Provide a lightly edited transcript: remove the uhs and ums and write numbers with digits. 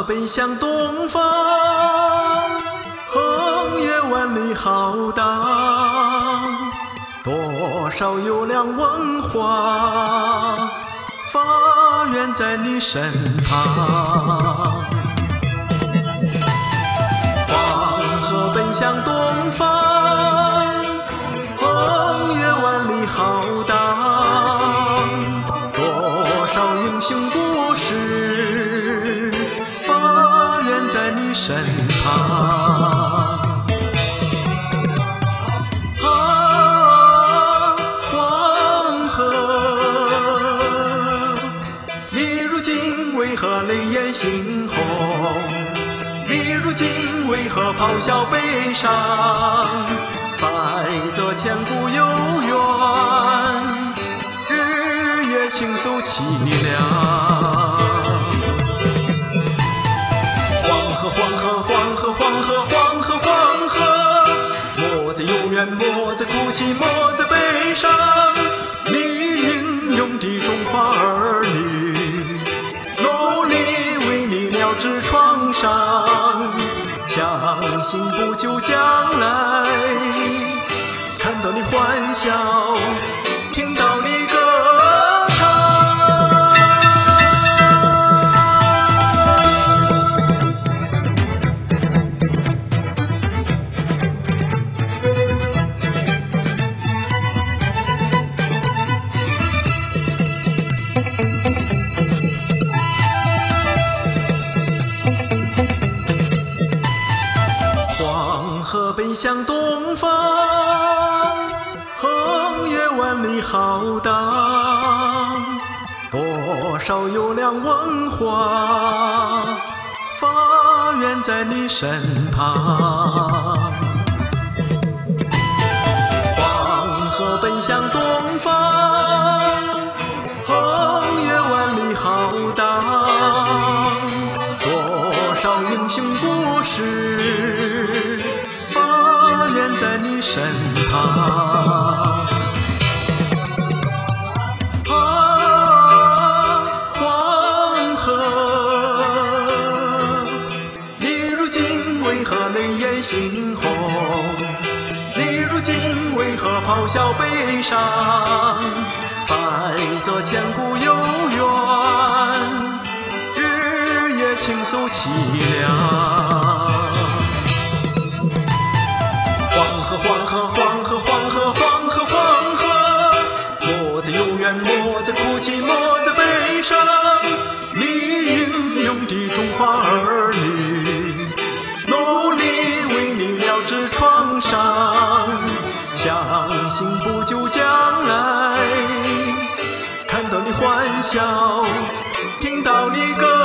奔向东方，横越万里浩荡，多少优良文化发源在你身旁。黄河奔向东方，横越万里浩荡，多少英雄故事发源在你身旁。黄河，你如今为何泪眼猩红？你如今为何咆哮悲伤？载着千古悠远，日夜倾诉凄凉。黄河，黄河，黄河，黄河，黄河，黄河，莫再永远，莫再哭泣，莫再悲伤。你英勇的中华儿女，努力为你疗治创伤，相信不久将来，看到你欢笑，听到你歌唱。黄河奔向东方，横越万里浩荡，多少优良文化发源在你身旁。黄河奔向东方，横越万里浩荡，多少英雄故事发源在你身旁。黄河，你如今为何泪眼猩红？你如今为何咆哮悲伤？载着千古悠远，日夜倾诉凄凉。黄河，黄河，黄河，黄河，黄河，黄河，莫再永远，莫再哭泣，莫再悲伤。你英勇的中华儿女，努力为你疗治创伤，相信不久将来，看到你欢笑，听到你歌